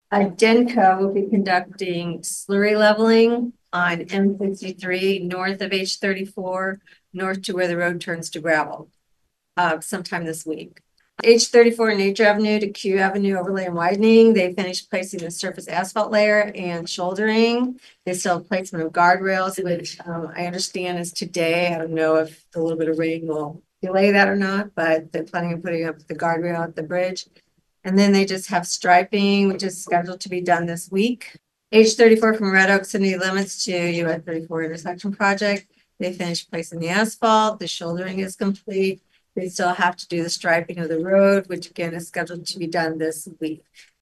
Denco will be conducting slurry leveling on M53 north of H34, north to where the road turns to gravel, sometime this week. H34 Nature Avenue to Q Avenue overlay and widening. They finished placing the surface asphalt layer and shouldering. They still have placement of guardrails, which I understand is today. I don't know if a little bit of rain will delay that or not, but they're planning on putting up the guardrail at the bridge. And then they just have striping, which is scheduled to be done this week. H34 from Red Oak City Limits to US 34 intersection project. They finished placing the asphalt. The shouldering is complete. They still have to do the striping of the road, which again is scheduled to be done this week.